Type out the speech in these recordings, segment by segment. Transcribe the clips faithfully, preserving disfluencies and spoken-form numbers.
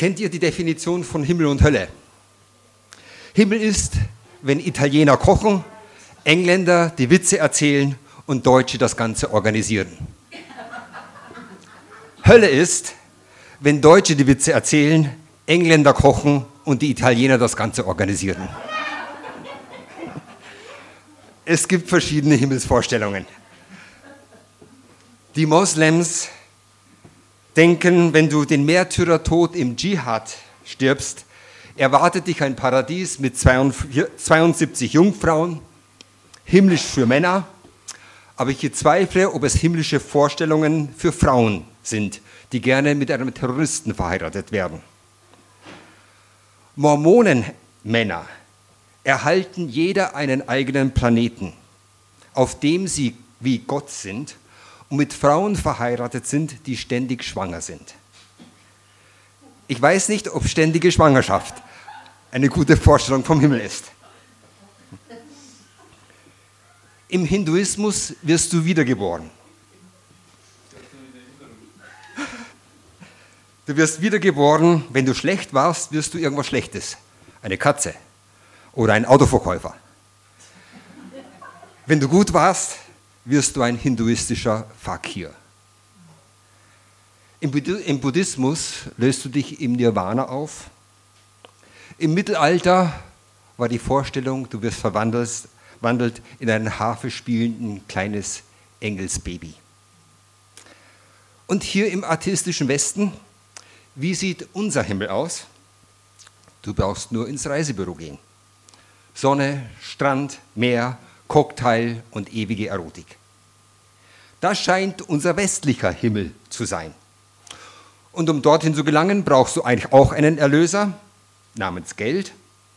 Kennt ihr die Definition von Himmel und Hölle? Himmel ist, wenn Italiener kochen, Engländer die Witze erzählen und Deutsche das Ganze organisieren. Hölle ist, wenn Deutsche die Witze erzählen, Engländer kochen und die Italiener das Ganze organisieren. Es gibt verschiedene Himmelsvorstellungen. Die Moslems denken, wenn du den Märtyrertod im Dschihad stirbst, erwartet dich ein Paradies mit zweiundsiebzig Jungfrauen, himmlisch für Männer, aber ich bezweifle, ob es himmlische Vorstellungen für Frauen sind, die gerne mit einem Terroristen verheiratet werden. Mormonenmänner erhalten jeder einen eigenen Planeten, auf dem sie wie Gott sind und mit Frauen verheiratet sind, die ständig schwanger sind. Ich weiß nicht, ob ständige Schwangerschaft eine gute Vorstellung vom Himmel ist. Im Hinduismus wirst du wiedergeboren. Du wirst wiedergeboren, wenn du schlecht warst, wirst du irgendwas Schlechtes. Eine Katze oder ein Autoverkäufer. Wenn du gut warst, wirst du ein hinduistischer Fakir. Im Buddhismus löst du dich im Nirvana auf. Im Mittelalter war die Vorstellung, du wirst verwandelt in ein Harfe spielenden kleines Engelsbaby. Und hier im atheistischen Westen, wie sieht unser Himmel aus? Du brauchst nur ins Reisebüro gehen. Sonne, Strand, Meer, Cocktail und ewige Erotik. Das scheint unser westlicher Himmel zu sein. Und um dorthin zu gelangen, brauchst du eigentlich auch einen Erlöser namens Geld.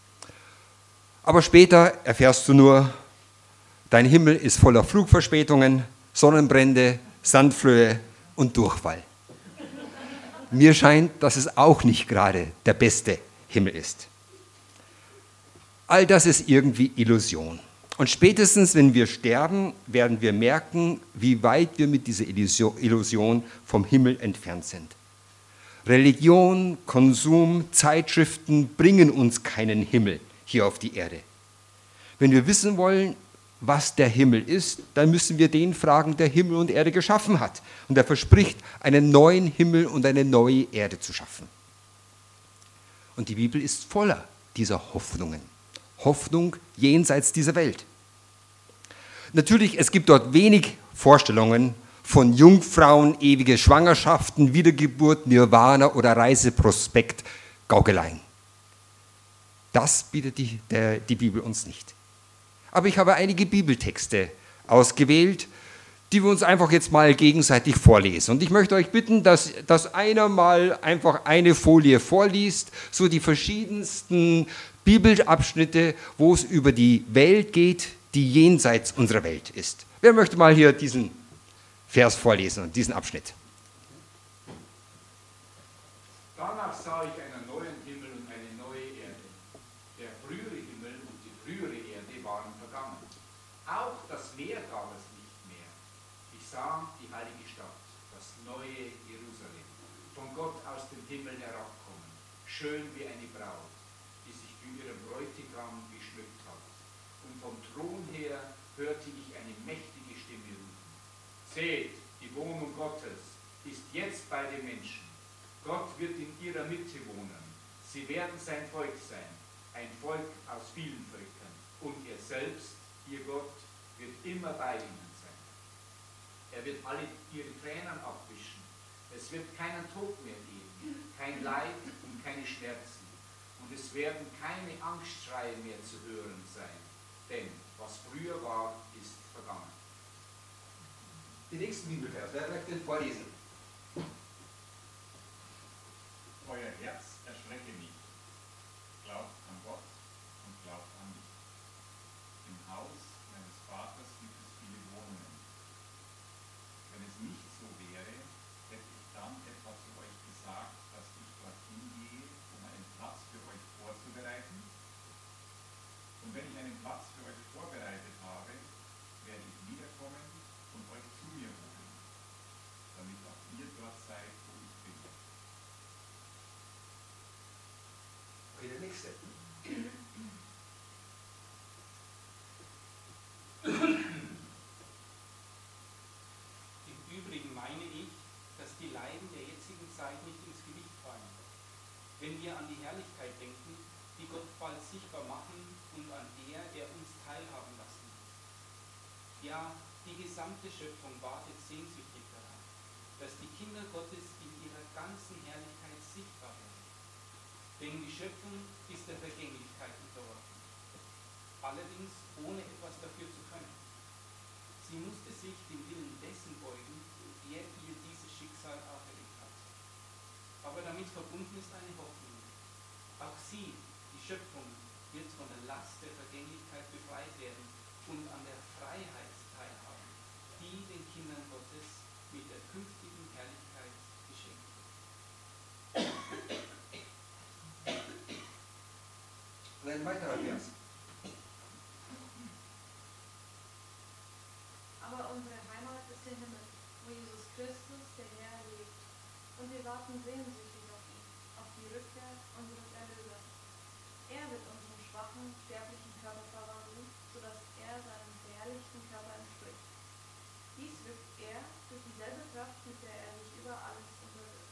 Aber später erfährst du nur, dein Himmel ist voller Flugverspätungen, Sonnenbrände, Sandflöhe und Durchfall. Mir scheint, dass es auch nicht gerade der beste Himmel ist. All das ist irgendwie Illusion. Und spätestens, wenn wir sterben, werden wir merken, wie weit wir mit dieser Illusion vom Himmel entfernt sind. Religion, Konsum, Zeitschriften bringen uns keinen Himmel hier auf die Erde. Wenn wir wissen wollen, was der Himmel ist, dann müssen wir den fragen, der Himmel und Erde geschaffen hat. Und er verspricht, einen neuen Himmel und eine neue Erde zu schaffen. Und die Bibel ist voller dieser Hoffnungen. Hoffnung jenseits dieser Welt. Natürlich, es gibt dort wenig Vorstellungen von Jungfrauen, ewige Schwangerschaften, Wiedergeburt, Nirvana oder Reiseprospekt, Gaukeleien. Das bietet die, der, die Bibel uns nicht. Aber ich habe einige Bibeltexte ausgewählt, die wir uns einfach jetzt mal gegenseitig vorlesen. Und ich möchte euch bitten, dass, dass einer mal einfach eine Folie vorliest, so die verschiedensten Bibelabschnitte, wo es über die Welt geht, die jenseits unserer Welt ist. Wer möchte mal hier diesen Vers vorlesen und diesen Abschnitt? Danach sah ich einen neuen Himmel und eine neue Erde. Der frühere Himmel und die frühere Erde waren vergangen. Auch das Meer gab es nicht mehr. Ich sah die heilige Stadt, das neue Jerusalem, von Gott aus dem Himmel herabkommen, schön wie eine Braut, die sich für ihren Bräutigam geschmückt hat. Und vom Thron her hörte ich eine mächtige Stimme rufen. Seht, die Wohnung Gottes ist jetzt bei den Menschen. Gott wird in ihrer Mitte wohnen. Sie werden sein Volk sein, ein Volk aus vielen Völkern. Und er selbst, ihr Gott, wird immer bei ihnen sein. Er wird alle ihre Tränen abwischen. Es wird keinen Tod mehr geben, kein Leid und keine Schmerzen. Und es werden keine Angstschreie mehr zu hören sein. Denn was früher war, ist vergangen. Den nächsten Bibelvers, wer möchte den vorlesen? Euer Herz erschrecke nicht. Glaubt an Gott und glaubt an mich. Im Haus meines Vaters gibt es viele Wohnungen. Wenn es nicht so wäre, hätte ich dann etwa zu euch gesagt, dass ich dorthin gehe, um einen Platz für euch vorzubereiten. Und wenn ich einen Platz für euch vorbereitet habe, werde ich wiederkommen und euch zu mir holen, damit auch ihr dort seid, wo ich bin. wenn wir an die Herrlichkeit denken, die Gott bald sichtbar machen und an der er uns teilhaben lassen wird. Ja, die gesamte Schöpfung wartet sehnsüchtig darauf, dass die Kinder Gottes in ihrer ganzen Herrlichkeit sichtbar werden. Denn die Schöpfung ist der Vergänglichkeit unterworfen, allerdings ohne etwas dafür zu können. Sie musste sich dem Willen dessen beugen, der ihr dieses Schicksal auferlegt hat. Aber damit verbunden ist eine Hoffnung. Auch sie, die Schöpfung, wird von der Last der Vergänglichkeit befreit werden und an der Freiheit teilhaben, die den Kindern Gottes mit der künftigen Herrlichkeit geschenkt wird. Und ein weiterer Vers. Aber unsere Heimat ist der Himmel, wo Jesus Christus, der Herr, lebt. Und wir warten sehnsüchtig auf ihn, auf die Rückkehr unseres Erlösers. Er wird unseren schwachen, sterblichen Körper verwandeln, sodass er seinem verherrlichten Körper entspricht. Dies wirkt er durch dieselbe Kraft, mit der er sich über alles unterwirft.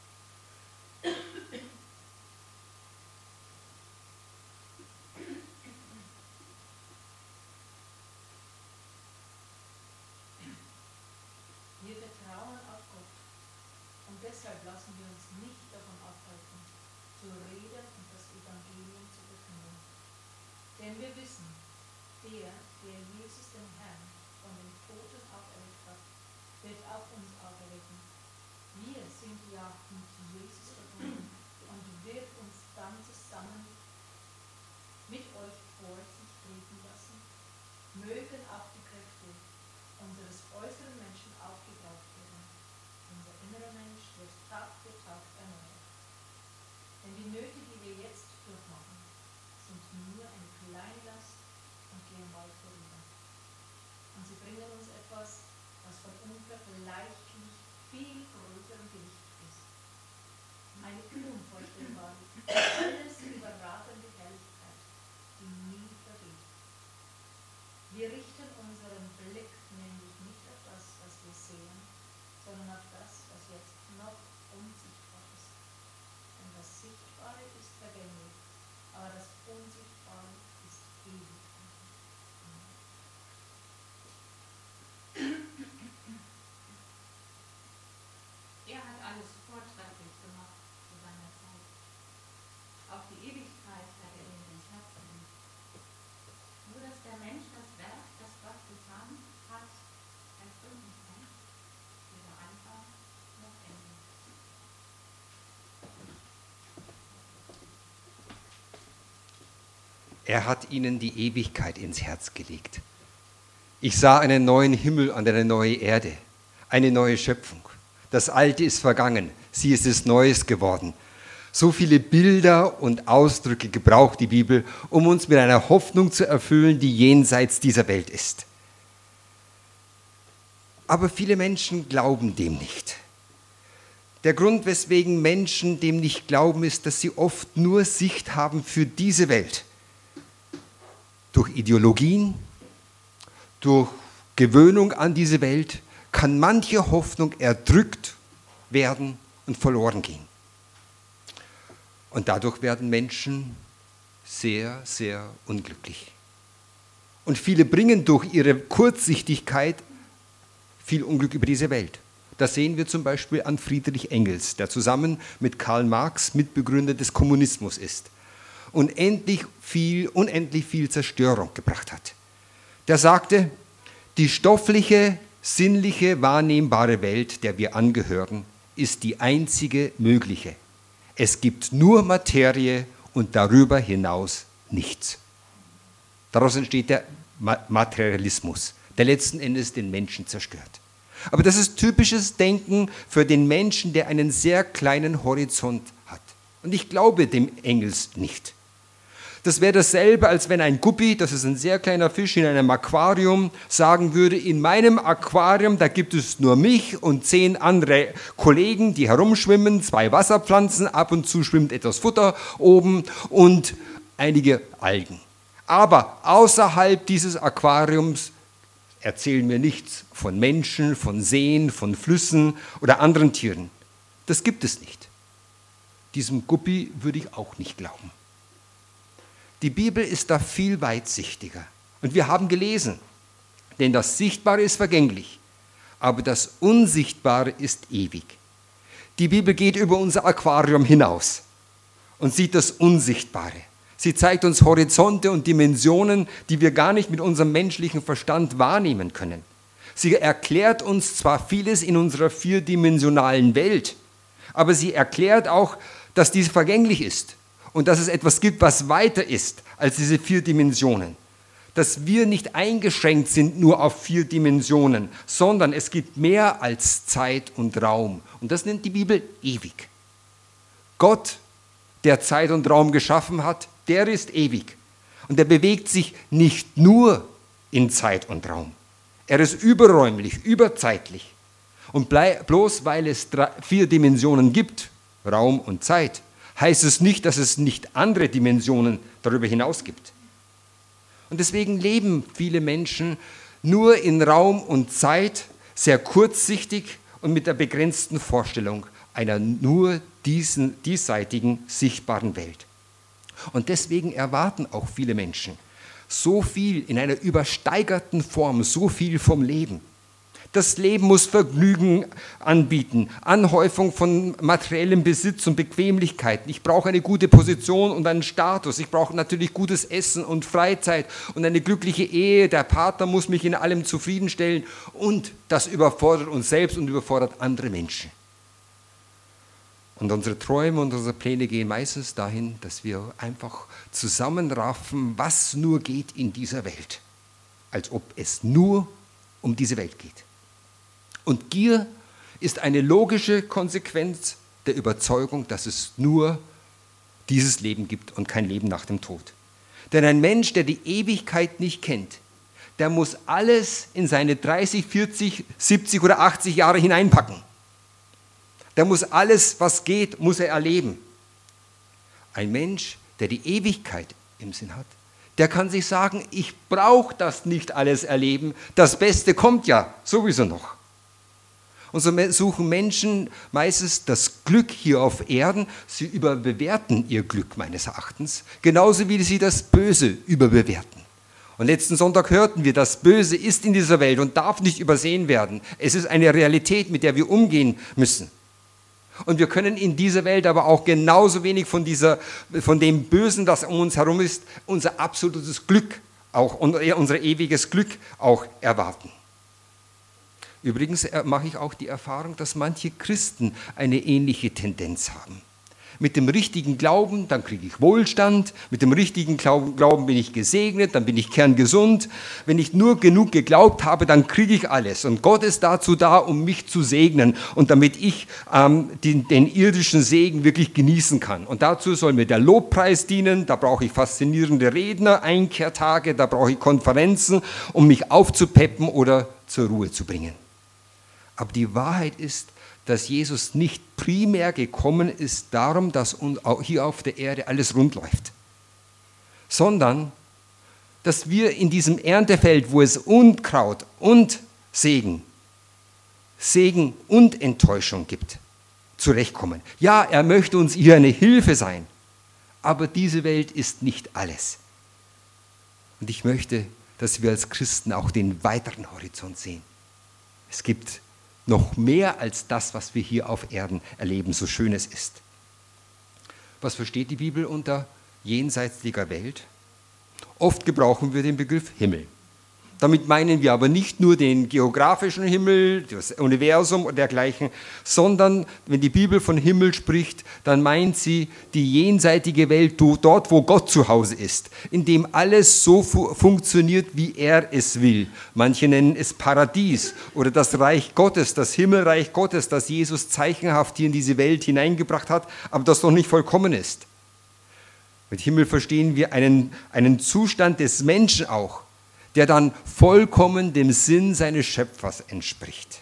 Wir vertrauen auf Gott und deshalb lassen wir uns nicht davon abhalten, zu reden und das Evangelium zu verkünden. Denn wir wissen, der, der Jesus den Herrn von den Toten auferweckt hat, wird auch uns auferwecken. Wir sind ja mit Jesus verbunden und wird uns dann zusammen mit euch vor sich treten lassen. Mögen auch die Kräfte unseres äußeren Menschen aufgebraucht werden. Unser innerer Mensch wird Tag für Tag erneuert. Denn die Nöte, die wir jetzt durchmachen, sind nur eine kleine Last und gehen bald vorüber. Und sie bringen uns etwas, was von unvergleichlich viel größerem Gewicht ist. Eine unvorstellbare, alles überragende Herrlichkeit, die nie vergeht. Wir richten unseren Blick nämlich nicht auf das, was wir sehen, sondern auf das, was jetzt noch unsichtbar ist. Denn das Sichtbare ist vergänglich, aber das Unsichtbare ist ewig. Er hat alles vortrefflich gemacht zu seiner Zeit. Auch die Ewigkeit hat er ihnen ins Herz gelegt. Nur dass der Mensch das Werk, das Gott getan hat, ergründen kann, weder Anfang noch Ende. Er hat ihnen die Ewigkeit ins Herz gelegt. Ich sah einen neuen Himmel und eine neue Erde, eine neue Schöpfung. Das Alte ist vergangen, sie ist es Neues geworden. So viele Bilder und Ausdrücke gebraucht die Bibel, um uns mit einer Hoffnung zu erfüllen, die jenseits dieser Welt ist. Aber viele Menschen glauben dem nicht. Der Grund, weswegen Menschen dem nicht glauben, ist, dass sie oft nur Sicht haben für diese Welt. Durch Ideologien, durch Gewöhnung an diese Welt kann manche Hoffnung erdrückt werden und verloren gehen. Und dadurch werden Menschen sehr, sehr unglücklich. Und viele bringen durch ihre Kurzsichtigkeit viel Unglück über diese Welt. Das sehen wir zum Beispiel an Friedrich Engels, der zusammen mit Karl Marx Mitbegründer des Kommunismus ist und endlich viel, unendlich viel Zerstörung gebracht hat. Der sagte, die stoffliche, sinnliche, wahrnehmbare Welt, der wir angehören, ist die einzige mögliche. Es gibt nur Materie und darüber hinaus nichts. Daraus entsteht der Materialismus, der letzten Endes den Menschen zerstört. Aber das ist typisches Denken für den Menschen, der einen sehr kleinen Horizont hat. Und ich glaube dem Engels nicht. Das wäre dasselbe, als wenn ein Guppi, das ist ein sehr kleiner Fisch in einem Aquarium, sagen würde, in meinem Aquarium, da gibt es nur mich und zehn andere Kollegen, die herumschwimmen, zwei Wasserpflanzen, ab und zu schwimmt etwas Futter oben und einige Algen. Aber außerhalb dieses Aquariums erzählen mir nichts von Menschen, von Seen, von Flüssen oder anderen Tieren. Das gibt es nicht. diesem Guppi würde ich auch nicht glauben. Die Bibel ist da viel weitsichtiger. Und wir haben gelesen, denn das Sichtbare ist vergänglich, aber das Unsichtbare ist ewig. Die Bibel geht über unser Aquarium hinaus und sieht das Unsichtbare. Sie zeigt uns Horizonte und Dimensionen, die wir gar nicht mit unserem menschlichen Verstand wahrnehmen können. Sie erklärt uns zwar vieles in unserer vierdimensionalen Welt, aber sie erklärt auch, dass diese vergänglich ist und dass es etwas gibt, was weiter ist als diese vier Dimensionen. Dass wir nicht eingeschränkt sind nur auf vier Dimensionen, sondern es gibt mehr als Zeit und Raum. Und das nennt die Bibel ewig. Gott, der Zeit und Raum geschaffen hat, der ist ewig. Und er bewegt sich nicht nur in Zeit und Raum. Er ist überräumlich, überzeitlich. Und bloß weil es drei, vier Dimensionen gibt, Raum und Zeit, heißt es nicht, dass es nicht andere Dimensionen darüber hinaus gibt. Und deswegen leben viele Menschen nur in Raum und Zeit, sehr kurzsichtig und mit der begrenzten Vorstellung einer nur diesen, diesseitigen, sichtbaren Welt. Und deswegen erwarten auch viele Menschen so viel in einer übersteigerten Form, so viel vom Leben. Das Leben muss Vergnügen anbieten, Anhäufung von materiellem Besitz und Bequemlichkeiten. Ich brauche eine gute Position und einen Status. Ich brauche natürlich gutes Essen und Freizeit und eine glückliche Ehe. Der Partner muss mich in allem zufriedenstellen. Und das überfordert uns selbst und überfordert andere Menschen. Und unsere Träume und unsere Pläne gehen meistens dahin, dass wir einfach zusammenraffen, was nur geht in dieser Welt. Als ob es nur um diese Welt geht. Und Gier ist eine logische Konsequenz der Überzeugung, dass es nur dieses Leben gibt und kein Leben nach dem Tod. Denn ein Mensch, der die Ewigkeit nicht kennt, der muss alles in seine dreißig, vierzig, siebzig oder achtzig Jahre hineinpacken. Der muss alles, was geht, muss er erleben. Ein Mensch, der die Ewigkeit im Sinn hat, der kann sich sagen, ich brauche das nicht alles erleben, das Beste kommt ja sowieso noch. Und so suchen Menschen meistens das Glück hier auf Erden, sie überbewerten ihr Glück meines Erachtens, genauso wie sie das Böse überbewerten. Und letzten Sonntag hörten wir, das Böse ist in dieser Welt und darf nicht übersehen werden. Es ist eine Realität, mit der wir umgehen müssen. Und wir können in dieser Welt aber auch genauso wenig von, dieser, von dem Bösen, das um uns herum ist, unser absolutes Glück, auch unser ewiges Glück auch erwarten. Übrigens mache ich auch die Erfahrung, dass manche Christen eine ähnliche Tendenz haben. Mit dem richtigen Glauben, dann kriege ich Wohlstand, mit dem richtigen Glauben bin ich gesegnet, dann bin ich kerngesund. Wenn ich nur genug geglaubt habe, dann kriege ich alles. Und Gott ist dazu da, um mich zu segnen und damit ich ähm, den, den irdischen Segen wirklich genießen kann. Und dazu soll mir der Lobpreis dienen, da brauche ich faszinierende Redner, Einkehrtage, da brauche ich Konferenzen, um mich aufzupeppen oder zur Ruhe zu bringen. Aber die Wahrheit ist, dass Jesus nicht primär gekommen ist darum, dass uns hier auf der Erde alles rund läuft, sondern dass wir in diesem Erntefeld, wo es Unkraut und Segen, Segen und Enttäuschung gibt, zurechtkommen. Ja, er möchte uns hier eine Hilfe sein, aber diese Welt ist nicht alles. Und ich möchte, dass wir als Christen auch den weiteren Horizont sehen. Es gibt noch mehr als das, was wir hier auf Erden erleben, so schön es ist. Was versteht die Bibel unter jenseitiger Welt? Oft gebrauchen wir den Begriff Himmel. Damit meinen wir aber nicht nur den geografischen Himmel, das Universum und dergleichen, sondern wenn die Bibel von Himmel spricht, dann meint sie die jenseitige Welt, dort wo Gott zu Hause ist, in dem alles so fu- funktioniert, wie er es will. Manche nennen es Paradies oder das Reich Gottes, das Himmelreich Gottes, das Jesus zeichenhaft hier in diese Welt hineingebracht hat, aber das noch nicht vollkommen ist. Mit Himmel verstehen wir einen, einen Zustand des Menschen auch, der dann vollkommen dem Sinn seines Schöpfers entspricht.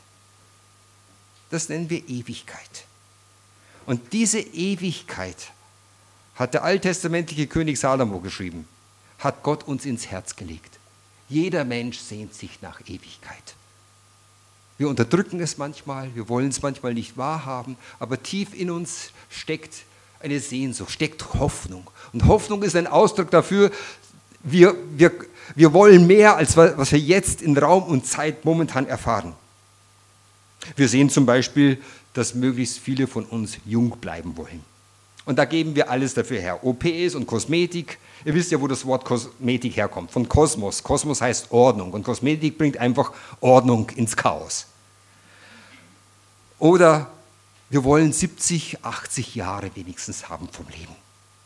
Das nennen wir Ewigkeit. Und diese Ewigkeit hat der alttestamentliche König Salomo geschrieben, hat Gott uns ins Herz gelegt. Jeder Mensch sehnt sich nach Ewigkeit. Wir unterdrücken es manchmal, wir wollen es manchmal nicht wahrhaben, aber tief in uns steckt eine Sehnsucht, steckt Hoffnung. Und Hoffnung ist ein Ausdruck dafür, wir, wir, wir wollen mehr, als was wir jetzt in Raum und Zeit momentan erfahren. Wir sehen zum Beispiel, dass möglichst viele von uns jung bleiben wollen. Und da geben wir alles dafür her. O Ps und Kosmetik. Ihr wisst ja, wo das Wort Kosmetik herkommt. Von Kosmos. Kosmos heißt Ordnung. Und Kosmetik bringt einfach Ordnung ins Chaos. Oder wir wollen siebzig, achtzig Jahre wenigstens haben vom Leben.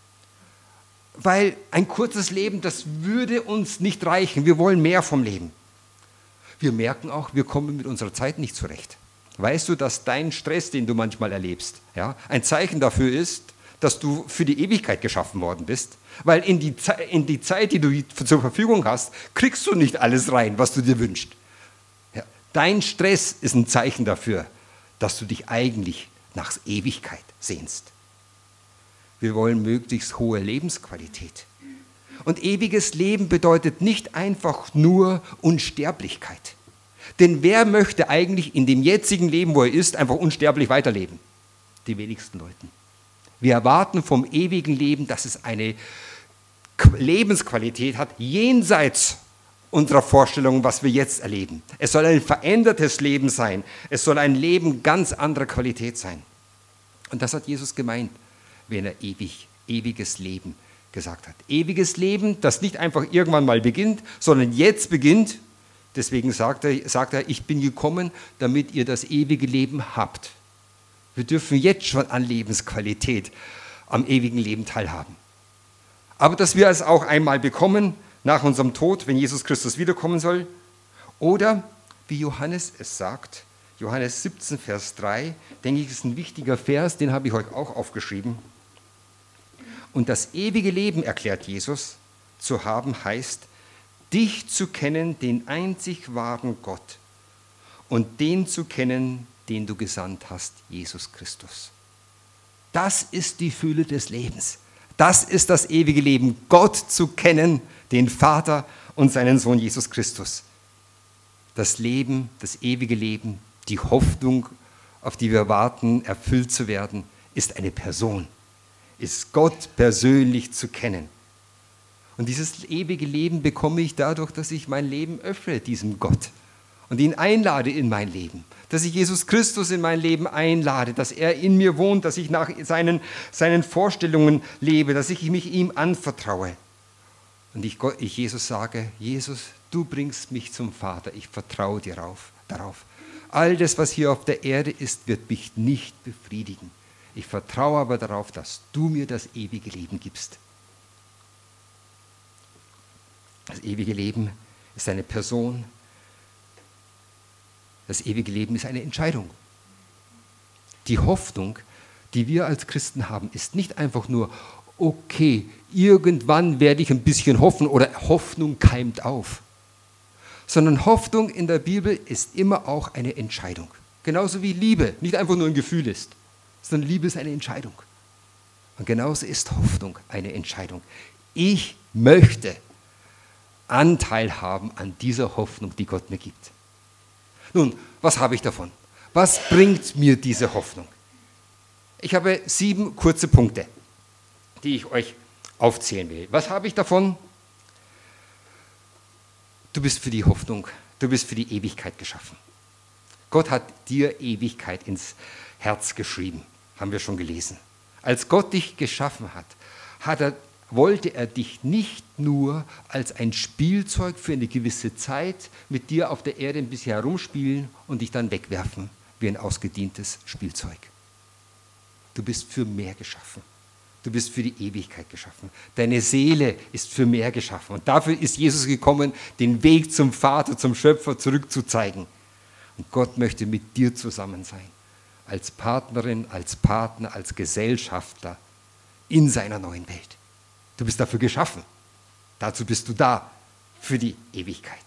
Weil ein kurzes Leben, das würde uns nicht reichen. Wir wollen mehr vom Leben. Wir merken auch, wir kommen mit unserer Zeit nicht zurecht. Weißt du, dass dein Stress, den du manchmal erlebst, ja, ein Zeichen dafür ist, dass du für die Ewigkeit geschaffen worden bist? Weil in die, Ze- in die Zeit, die du zur Verfügung hast, kriegst du nicht alles rein, was du dir wünschst. Ja, dein Stress ist ein Zeichen dafür, dass du dich eigentlich nach Ewigkeit sehnst. Wir wollen möglichst hohe Lebensqualität. Und ewiges Leben bedeutet nicht einfach nur Unsterblichkeit. Denn wer möchte eigentlich in dem jetzigen Leben, wo er ist, einfach unsterblich weiterleben? Die wenigsten Leute. Wir erwarten vom ewigen Leben, dass es eine Lebensqualität hat, jenseits unserer Vorstellungen, was wir jetzt erleben. Es soll ein verändertes Leben sein. Es soll ein Leben ganz anderer Qualität sein. Und das hat Jesus gemeint, wenn er ewig, ewiges Leben gesagt hat. Ewiges Leben, das nicht einfach irgendwann mal beginnt, sondern jetzt beginnt. Deswegen sagt er, sagt er, ich bin gekommen, damit ihr das ewige Leben habt. Wir dürfen jetzt schon an Lebensqualität, am ewigen Leben teilhaben. Aber dass wir es auch einmal bekommen, nach unserem Tod, wenn Jesus Christus wiederkommen soll. Oder, wie Johannes es sagt, Johannes siebzehn, Vers drei, denke ich, ist ein wichtiger Vers, den habe ich euch auch aufgeschrieben. Und das ewige Leben, erklärt Jesus, zu haben heißt, dich zu kennen, den einzig wahren Gott, und den zu kennen, den du gesandt hast, Jesus Christus. Das ist die Fülle des Lebens. Das ist das ewige Leben, Gott zu kennen, den Vater und seinen Sohn Jesus Christus. Das Leben, das ewige Leben, die Hoffnung, auf die wir warten, erfüllt zu werden, ist eine Person, ist Gott persönlich zu kennen. Und dieses ewige Leben bekomme ich dadurch, dass ich mein Leben öffne diesem Gott und ihn einlade in mein Leben. Dass ich Jesus Christus in mein Leben einlade, dass er in mir wohnt, dass ich nach seinen, seinen Vorstellungen lebe, dass ich mich ihm anvertraue. Und ich, Gott, ich Jesus sage, Jesus, du bringst mich zum Vater, ich vertraue dir auf, darauf. All das, was hier auf der Erde ist, wird mich nicht befriedigen. Ich vertraue aber darauf, dass du mir das ewige Leben gibst. Das ewige Leben ist eine Person. Das ewige Leben ist eine Entscheidung. Die Hoffnung, die wir als Christen haben, ist nicht einfach nur, okay, irgendwann werde ich ein bisschen hoffen oder Hoffnung keimt auf. Sondern Hoffnung in der Bibel ist immer auch eine Entscheidung. Genauso wie Liebe nicht einfach nur ein Gefühl ist, sondern Liebe ist eine Entscheidung. Und genauso ist Hoffnung eine Entscheidung. Ich möchte Anteil haben an dieser Hoffnung, die Gott mir gibt. Nun, was habe ich davon? Was bringt mir diese Hoffnung? Ich habe sieben kurze Punkte, die ich euch aufzählen will. Was habe ich davon? Du bist für die Hoffnung, du bist für die Ewigkeit geschaffen. Gott hat dir Ewigkeit ins Herz geschrieben, haben wir schon gelesen. Als Gott dich geschaffen hat, hat er, wollte er dich nicht nur als ein Spielzeug für eine gewisse Zeit mit dir auf der Erde ein bisschen herumspielen und dich dann wegwerfen wie ein ausgedientes Spielzeug. Du bist für mehr geschaffen. Du bist für die Ewigkeit geschaffen. Deine Seele ist für mehr geschaffen. Und dafür ist Jesus gekommen, den Weg zum Vater, zum Schöpfer zurückzuzeigen. Und Gott möchte mit dir zusammen sein. Als Partnerin, als Partner, als Gesellschafter in seiner neuen Welt. Du bist dafür geschaffen. Dazu bist du da, für die Ewigkeit.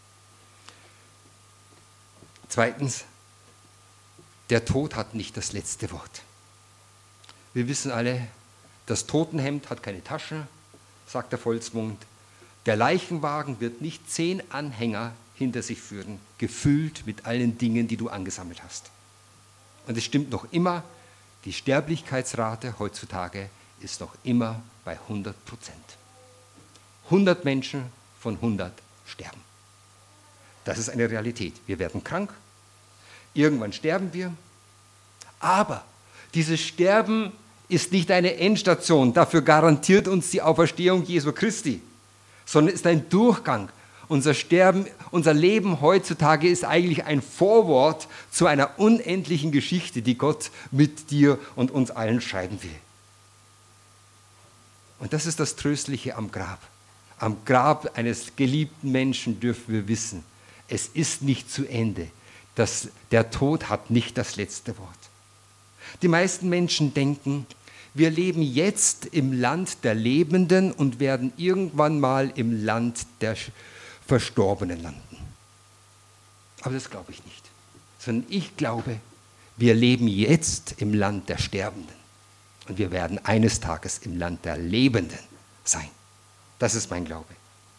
Zweitens, der Tod hat nicht das letzte Wort. Wir wissen alle, das Totenhemd hat keine Tasche, sagt der Volksmund. Der Leichenwagen wird nicht zehn Anhänger hinter sich führen, gefüllt mit allen Dingen, die du angesammelt hast. Und es stimmt noch immer, Die Sterblichkeitsrate heutzutage ist noch immer bei hundert Prozent. hundert Menschen von hundert sterben. Das ist eine Realität. Wir werden krank, irgendwann sterben wir, aber dieses Sterben ist nicht eine Endstation, dafür garantiert uns die Auferstehung Jesu Christi, sondern ist ein Durchgang. Unser Sterben, unser Leben heutzutage ist eigentlich ein Vorwort zu einer unendlichen Geschichte, die Gott mit dir und uns allen schreiben will. Und das ist das Tröstliche am Grab. Am Grab eines geliebten Menschen dürfen wir wissen, es ist nicht zu Ende. Das, der Tod hat nicht das letzte Wort. Die meisten Menschen denken, wir leben jetzt im Land der Lebenden und werden irgendwann mal im Land der Verstorbenen landen. Aber das glaube ich nicht. Sondern ich glaube, wir leben jetzt im Land der Sterbenden. Und wir werden eines Tages im Land der Lebenden sein. Das ist mein Glaube.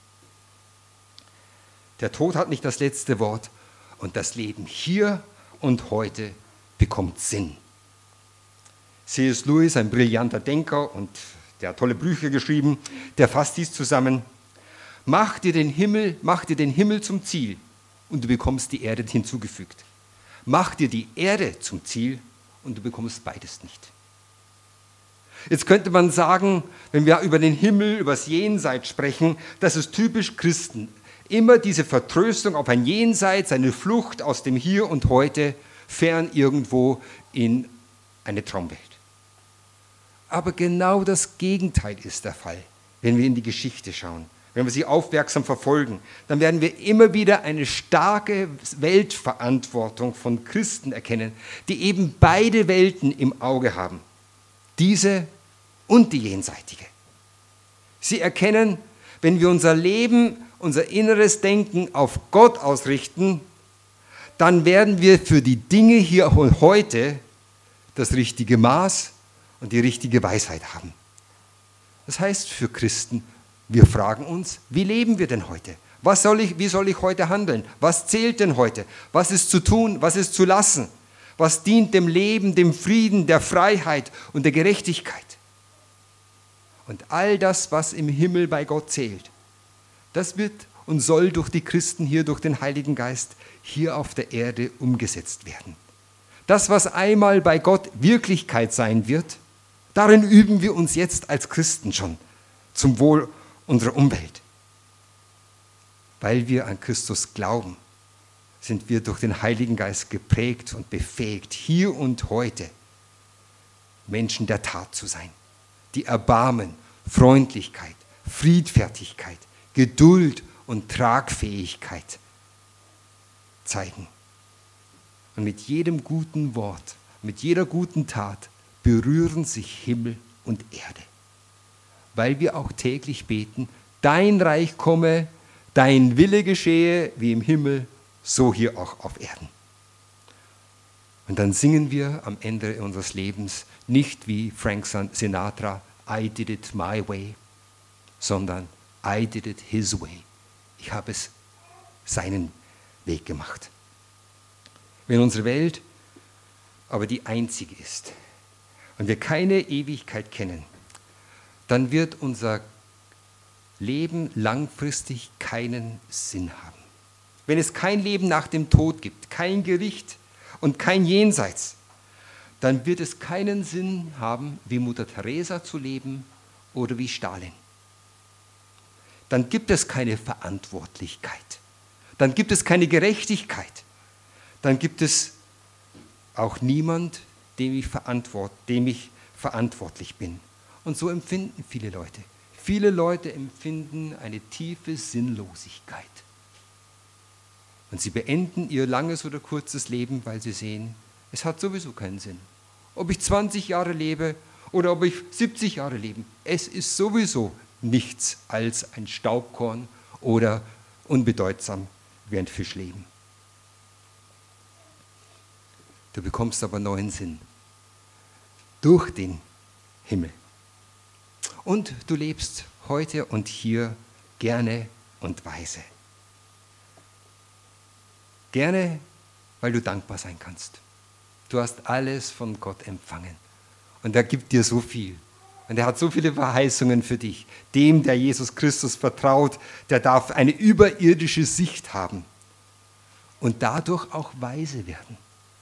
Der Tod hat nicht das letzte Wort und das Leben hier und heute bekommt Sinn. C S Lewis, ein brillanter Denker und der hat tolle Bücher geschrieben, der fasst dies zusammen. Mach dir den Himmel, mach dir den Himmel zum Ziel und du bekommst die Erde hinzugefügt. Mach dir die Erde zum Ziel und du bekommst beides nicht. Jetzt könnte man sagen, wenn wir über den Himmel, über das Jenseits sprechen, das ist typisch Christen. Immer diese Vertröstung auf ein Jenseits, eine Flucht aus dem Hier und Heute, fern irgendwo in eine Traumwelt. Aber genau das Gegenteil ist der Fall, wenn wir in die Geschichte schauen. Wenn wir sie aufmerksam verfolgen, dann werden wir immer wieder eine starke Weltverantwortung von Christen erkennen, die eben beide Welten im Auge haben. Diese und die jenseitige. Sie erkennen, wenn wir unser Leben, unser inneres Denken auf Gott ausrichten, dann werden wir für die Dinge hier und heute das richtige Maß und die richtige Weisheit haben. Das heißt für Christen, wir fragen uns, wie leben wir denn heute? Was soll ich, wie soll ich heute handeln? Was zählt denn heute? Was ist zu tun? Was ist zu lassen? Was dient dem Leben, dem Frieden, der Freiheit und der Gerechtigkeit? Und all das, was im Himmel bei Gott zählt, das wird und soll durch die Christen hier, durch den Heiligen Geist, hier auf der Erde umgesetzt werden. Das, was einmal bei Gott Wirklichkeit sein wird, darin üben wir uns jetzt als Christen schon zum Wohl unserer Umwelt. Weil wir an Christus glauben, sind wir durch den Heiligen Geist geprägt und befähigt, hier und heute Menschen der Tat zu sein, die Erbarmen, Freundlichkeit, Friedfertigkeit, Geduld und Tragfähigkeit zeigen. Und mit jedem guten Wort, mit jeder guten Tat berühren sich Himmel und Erde. Weil wir auch täglich beten, dein Reich komme, dein Wille geschehe, wie im Himmel, so hier auch auf Erden. Und dann singen wir am Ende unseres Lebens nicht wie Frank Sinatra, I did it my way, sondern I did it his way. Ich habe es seinen Weg gemacht. Wenn unsere Welt aber die einzige ist und wir keine Ewigkeit kennen, dann wird unser Leben langfristig keinen Sinn haben. Wenn es kein Leben nach dem Tod gibt, kein Gericht und kein Jenseits, dann wird es keinen Sinn haben, wie Mutter Teresa zu leben oder wie Stalin. Dann gibt es keine Verantwortlichkeit. Dann gibt es keine Gerechtigkeit. Dann gibt es auch niemand, dem ich, verantwort, dem ich verantwortlich bin. Und so empfinden viele Leute. Viele Leute empfinden eine tiefe Sinnlosigkeit. Und sie beenden ihr langes oder kurzes Leben, weil sie sehen, es hat sowieso keinen Sinn. Ob ich zwanzig Jahre lebe oder ob ich siebzig Jahre lebe, es ist sowieso nichts als ein Staubkorn oder unbedeutsam wie ein Fischleben. Du bekommst aber neuen Sinn durch den Himmel. Und du lebst heute und hier gerne und weise. Gerne, weil du dankbar sein kannst. Du hast alles von Gott empfangen Und er gibt dir so viel. Und er hat so viele Verheißungen für dich. Dem, der Jesus Christus vertraut, der darf eine überirdische Sicht haben und dadurch auch weise werden.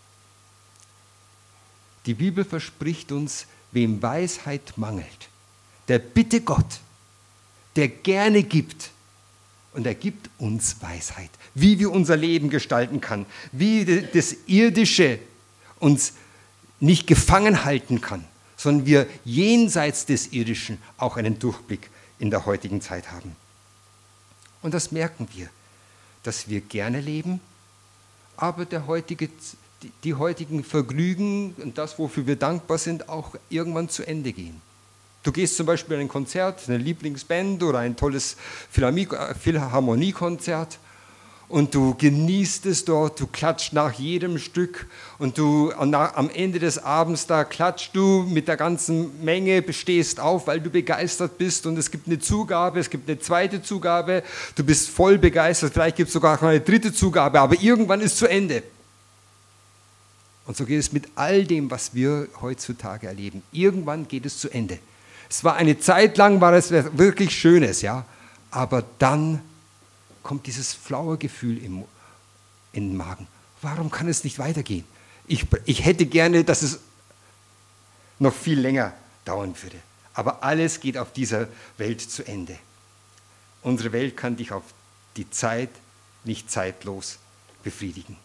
Die Bibel verspricht uns, wem Weisheit mangelt, der bitte Gott, der gerne gibt. Und er gibt uns Weisheit, wie wir unser Leben gestalten können, wie das Irdische uns nicht gefangen halten kann, sondern wir jenseits des Irdischen auch einen Durchblick in der heutigen Zeit haben. Und das merken wir, dass wir gerne leben, aber der heutige, die, die heutigen Vergnügen und das, wofür wir dankbar sind, auch irgendwann zu Ende gehen. Du gehst zum Beispiel in ein Konzert, eine Lieblingsband oder ein tolles Philharmoniekonzert und du genießt es dort, du klatscht nach jedem Stück und du am Ende des Abends, da klatscht du mit der ganzen Menge, stehst auf, weil du begeistert bist und es gibt eine Zugabe, es gibt eine zweite Zugabe, du bist voll begeistert, vielleicht gibt es sogar noch eine dritte Zugabe, aber irgendwann ist zu Ende. Und so geht es mit all dem, was wir heutzutage erleben. Irgendwann geht es zu Ende. Es war eine Zeit lang, war es wirklich Schönes, ja, aber dann kommt dieses flaue Gefühl im, in den Magen. Warum kann es nicht weitergehen? Ich, ich hätte gerne, dass es noch viel länger dauern würde. Aber alles geht auf dieser Welt zu Ende. Unsere Welt kann dich auf die Zeit nicht zeitlos befriedigen.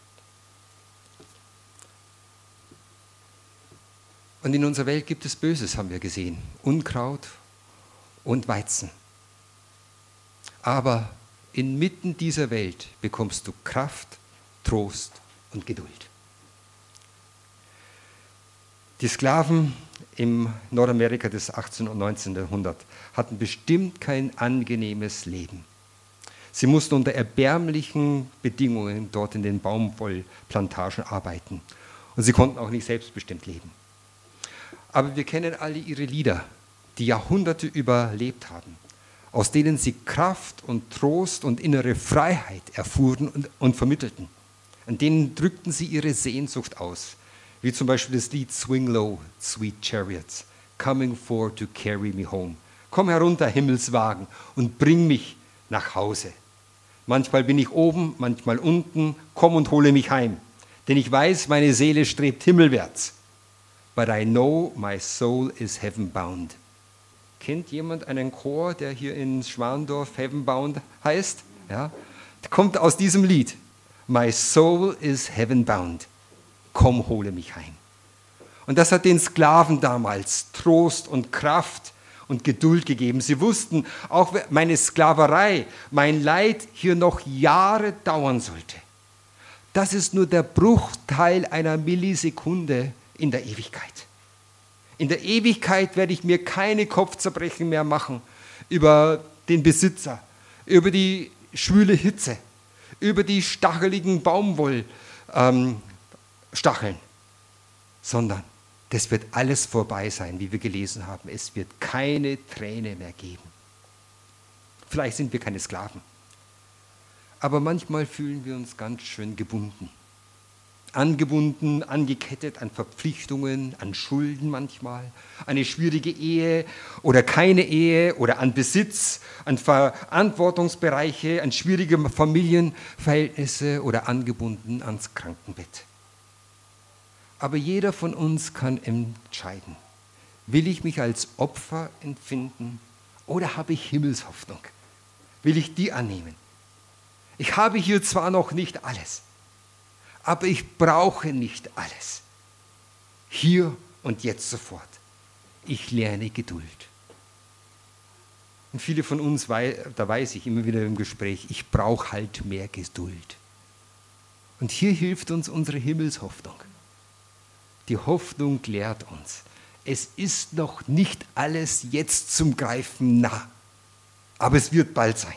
Und in unserer Welt gibt es Böses, haben wir gesehen. Unkraut und Weizen. Aber inmitten dieser Welt bekommst du Kraft, Trost und Geduld. Die Sklaven im Nordamerika des achtzehnten und neunzehnten Jahrhunderts hatten bestimmt kein angenehmes Leben. Sie mussten unter erbärmlichen Bedingungen dort in den Baumwollplantagen arbeiten. Und sie konnten auch nicht selbstbestimmt leben. Aber wir kennen alle ihre Lieder, die Jahrhunderte überlebt haben, aus denen sie Kraft und Trost und innere Freiheit erfuhren und, und vermittelten. An denen drückten sie ihre Sehnsucht aus, wie zum Beispiel das Lied Swing Low, Sweet Chariots, Coming for to carry me home. Komm herunter, Himmelswagen, und bring mich nach Hause. Manchmal bin ich oben, manchmal unten, komm und hole mich heim, denn ich weiß, meine Seele strebt himmelwärts. But I know my soul is heaven-bound. Kennt jemand einen Chor, der hier in Schwandorf heaven-bound heißt? Ja? Der kommt aus diesem Lied. My soul is heaven-bound. Komm, hole mich heim. Und das hat den Sklaven damals Trost und Kraft und Geduld gegeben. Sie wussten, auch wenn meine Sklaverei, mein Leid hier noch Jahre dauern sollte. Das ist nur der Bruchteil einer Millisekunde in der Ewigkeit. In der Ewigkeit werde ich mir keine Kopfzerbrechen mehr machen über den Besitzer, über die schwüle Hitze, über die stacheligen Baumwollstacheln, ähm, sondern das wird alles vorbei sein, wie wir gelesen haben. Es wird keine Träne mehr geben. Vielleicht sind wir keine Sklaven, aber manchmal fühlen wir uns ganz schön gebunden. Angebunden, angekettet an Verpflichtungen, an Schulden manchmal, eine schwierige Ehe oder keine Ehe oder an Besitz, an Verantwortungsbereiche, an schwierige Familienverhältnisse oder angebunden ans Krankenbett. Aber jeder von uns kann entscheiden, will ich mich als Opfer empfinden oder habe ich Himmelshoffnung? Will ich die annehmen? Ich habe hier zwar noch nicht alles, aber ich brauche nicht alles. Hier und jetzt sofort. Ich lerne Geduld. Und viele von uns, da weiß ich immer wieder im Gespräch, ich brauche halt mehr Geduld. Und hier hilft uns unsere Himmelshoffnung. Die Hoffnung lehrt uns, es ist noch nicht alles jetzt zum Greifen nah, aber es wird bald sein.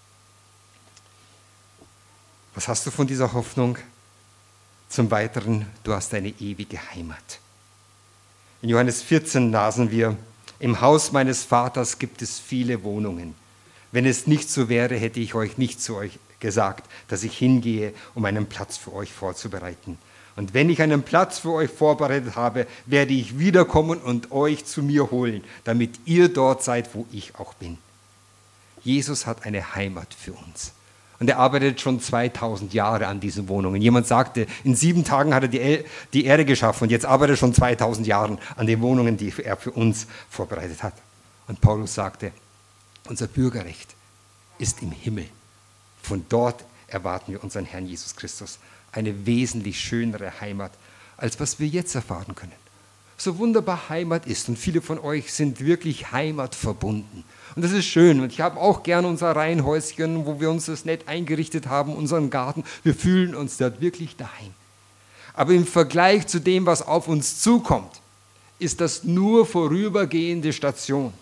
Was hast du von dieser Hoffnung? Zum Weiteren, du hast eine ewige Heimat. In Johannes vierzehn lasen wir, im Haus meines Vaters gibt es viele Wohnungen. Wenn es nicht so wäre, hätte ich euch nicht zu euch gesagt, dass ich hingehe, um einen Platz für euch vorzubereiten. Und wenn ich einen Platz für euch vorbereitet habe, werde ich wiederkommen und euch zu mir holen, damit ihr dort seid, wo ich auch bin. Jesus hat eine Heimat für uns. Und er arbeitet schon zweitausend Jahre an diesen Wohnungen. Jemand sagte, in sieben Tagen hat er die, die Erde geschaffen und jetzt arbeitet er schon zweitausend Jahre an den Wohnungen, die er für uns vorbereitet hat. Und Paulus sagte, unser Bürgerrecht ist im Himmel. Von dort erwarten wir unseren Herrn Jesus Christus. Eine wesentlich schönere Heimat, als was wir jetzt erfahren können. So wunderbar Heimat ist und viele von euch sind wirklich heimatverbunden. Und das ist schön und ich habe auch gerne unser Reihenhäuschen, wo wir uns das nett eingerichtet haben, unseren Garten. Wir fühlen uns dort wirklich daheim. Aber im Vergleich zu dem, was auf uns zukommt, ist das nur vorübergehende Station.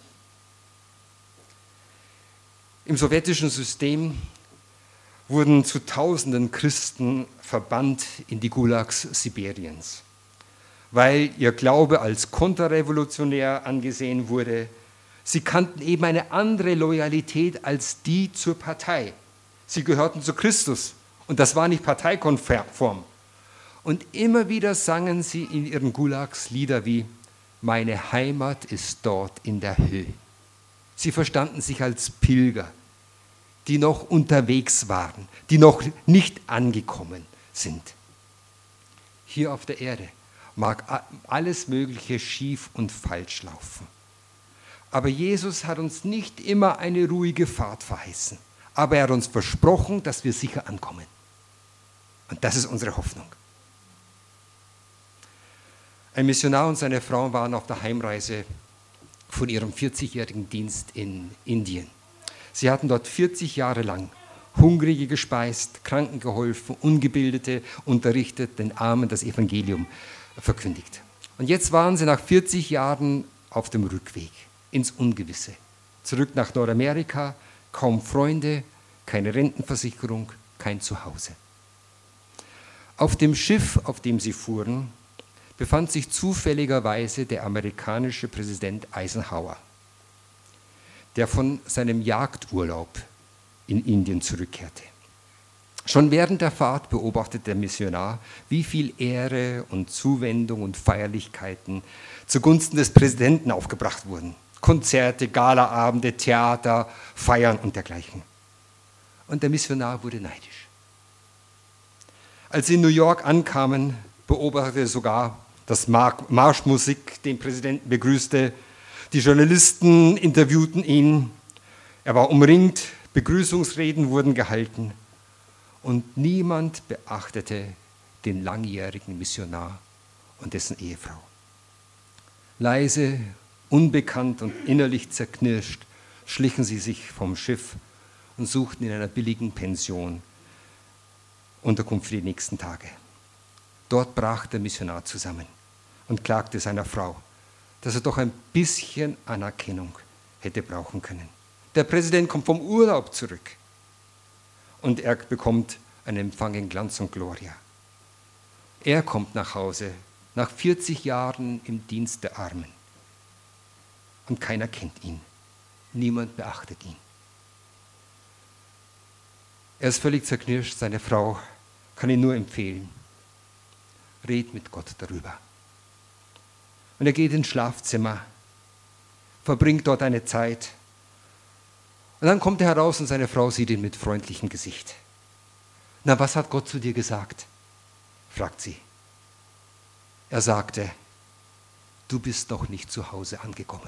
Im sowjetischen System wurden zu Tausenden Christen verbannt in die Gulags Sibiriens, weil ihr Glaube als konterrevolutionär angesehen wurde. Sie kannten eben eine andere Loyalität als die zur Partei. Sie gehörten zu Christus und das war nicht parteikonform. Und immer wieder sangen sie in ihren Gulags Lieder wie Meine Heimat ist dort in der Höhe. Sie verstanden sich als Pilger, die noch unterwegs waren, die noch nicht angekommen sind. Hier auf der Erde mag alles Mögliche schief und falsch laufen. Aber Jesus hat uns nicht immer eine ruhige Fahrt verheißen. Aber er hat uns versprochen, dass wir sicher ankommen. Und das ist unsere Hoffnung. Ein Missionar und seine Frau waren auf der Heimreise von ihrem vierzigjährigen Dienst in Indien. Sie hatten dort vierzig Jahre lang Hungrige gespeist, Kranken geholfen, Ungebildete unterrichtet, den Armen das Evangelium verkündigt. Und jetzt waren sie nach vierzig Jahren auf dem Rückweg ins Ungewisse. Zurück nach Nordamerika, kaum Freunde, keine Rentenversicherung, kein Zuhause. Auf dem Schiff, auf dem sie fuhren, befand sich zufälligerweise der amerikanische Präsident Eisenhower, der von seinem Jagdurlaub in Indien zurückkehrte. Schon während der Fahrt beobachtete der Missionar, wie viel Ehre und Zuwendung und Feierlichkeiten zugunsten des Präsidenten aufgebracht wurden. Konzerte, Galaabende, Theater, Feiern und dergleichen. Und der Missionar wurde neidisch. Als sie in New York ankamen, beobachtete sogar das Marschmusik den Präsidenten begrüßte. Die Journalisten interviewten ihn. Er war umringt, Begrüßungsreden wurden gehalten. Und niemand beachtete den langjährigen Missionar und dessen Ehefrau. Leise, unbekannt und innerlich zerknirscht schlichen sie sich vom Schiff und suchten in einer billigen Pension Unterkunft für die nächsten Tage. Dort brach der Missionar zusammen und klagte seiner Frau, dass er doch ein bisschen Anerkennung hätte brauchen können. Der Präsident kommt vom Urlaub zurück und er bekommt einen Empfang in Glanz und Gloria. Er kommt nach Hause nach vierzig Jahren im Dienst der Armen und keiner kennt ihn, niemand beachtet ihn. Er ist völlig zerknirscht, seine Frau kann ihn nur empfehlen, red mit Gott darüber. Und er geht ins Schlafzimmer, verbringt dort eine Zeit. Und dann kommt er heraus und seine Frau sieht ihn mit freundlichem Gesicht. Na, was hat Gott zu dir gesagt? Fragt sie. Er sagte, du bist noch nicht zu Hause angekommen.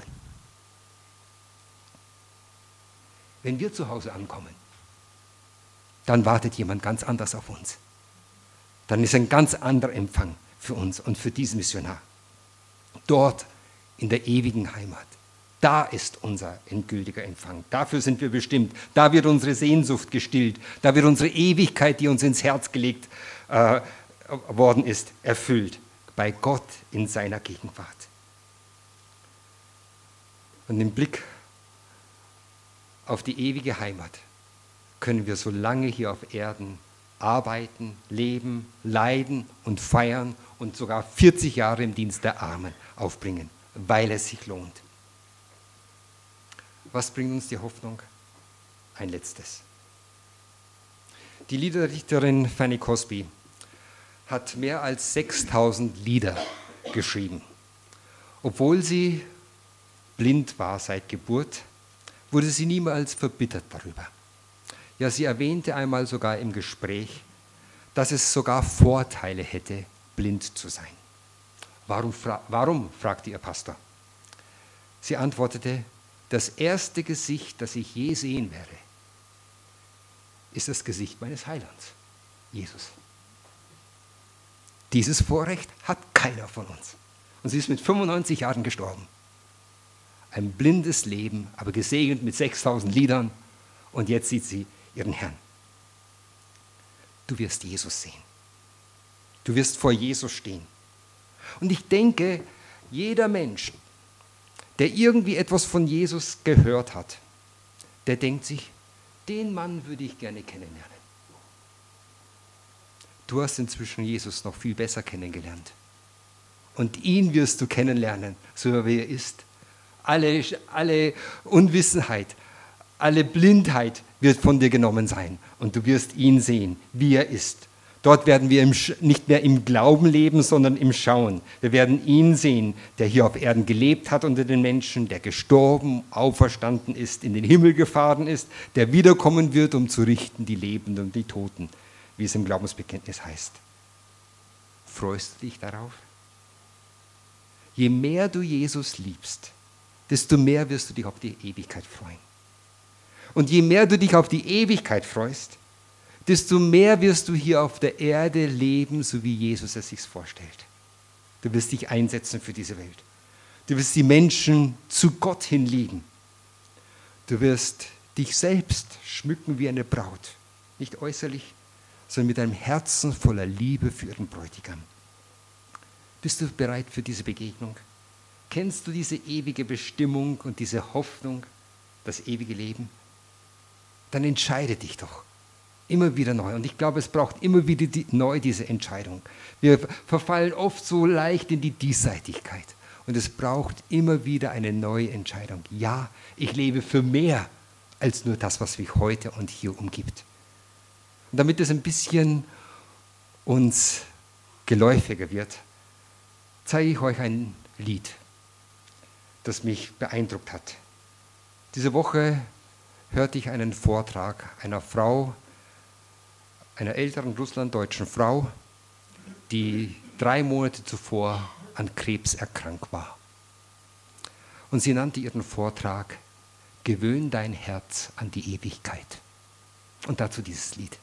Wenn wir zu Hause ankommen, dann wartet jemand ganz anders auf uns. Dann ist ein ganz anderer Empfang für uns und für diesen Missionar. Dort in der ewigen Heimat. Da ist unser endgültiger Empfang. Dafür sind wir bestimmt. Da wird unsere Sehnsucht gestillt. Da wird unsere Ewigkeit, die uns ins Herz gelegt äh, worden ist, erfüllt. Bei Gott in seiner Gegenwart. Und im Blick auf die ewige Heimat können wir so lange hier auf Erden arbeiten, leben, leiden und feiern und sogar vierzig Jahre im Dienst der Armen aufbringen, weil es sich lohnt. Was bringt uns die Hoffnung? Ein letztes. Die Liederdichterin Fanny Crosby hat mehr als sechstausend Lieder geschrieben. Obwohl sie blind war seit Geburt, wurde sie niemals verbittert darüber. Ja, sie erwähnte einmal sogar im Gespräch, dass es sogar Vorteile hätte, blind zu sein. Warum, fra- warum? fragte ihr Pastor. Sie antwortete, das erste Gesicht, das ich je sehen werde, ist das Gesicht meines Heilands, Jesus. Dieses Vorrecht hat keiner von uns. Und sie ist mit fünfundneunzig Jahren gestorben. Ein blindes Leben, aber gesegnet mit sechstausend Liedern. Und jetzt sieht sie ihren Herrn. Du wirst Jesus sehen. Du wirst vor Jesus stehen. Und ich denke, jeder Mensch, der irgendwie etwas von Jesus gehört hat, der denkt sich, den Mann würde ich gerne kennenlernen. Du hast inzwischen Jesus noch viel besser kennengelernt. Und ihn wirst du kennenlernen, so wie er ist. Alle, alle Unwissenheit, alle Blindheit wird von dir genommen sein. Und du wirst ihn sehen, wie er ist. Dort werden wir im, nicht mehr im Glauben leben, sondern im Schauen. Wir werden ihn sehen, der hier auf Erden gelebt hat unter den Menschen, der gestorben, auferstanden ist, in den Himmel gefahren ist, der wiederkommen wird, um zu richten die Lebenden und die Toten, wie es im Glaubensbekenntnis heißt. Freust du dich darauf? Je mehr du Jesus liebst, desto mehr wirst du dich auf die Ewigkeit freuen. Und je mehr du dich auf die Ewigkeit freust, desto mehr wirst du hier auf der Erde leben, so wie Jesus es sich vorstellt. Du wirst dich einsetzen für diese Welt. Du wirst die Menschen zu Gott hinlieben. Du wirst dich selbst schmücken wie eine Braut. Nicht äußerlich, sondern mit einem Herzen voller Liebe für ihren Bräutigam. Bist du bereit für diese Begegnung? Kennst du diese ewige Bestimmung und diese Hoffnung, das ewige Leben? Dann entscheide dich doch. Immer wieder neu. Und ich glaube, es braucht immer wieder die, neu diese Entscheidung. Wir verfallen oft so leicht in die Diesseitigkeit. Und es braucht immer wieder eine neue Entscheidung. Ja, ich lebe für mehr als nur das, was mich heute und hier umgibt. Und damit es ein bisschen uns geläufiger wird, zeige ich euch ein Lied, das mich beeindruckt hat. Diese Woche hörte ich einen Vortrag einer Frau, einer älteren russlanddeutschen Frau, die drei Monate zuvor an Krebs erkrankt war. Und sie nannte ihren Vortrag "Gewöhn dein Herz an die Ewigkeit." Und dazu dieses Lied.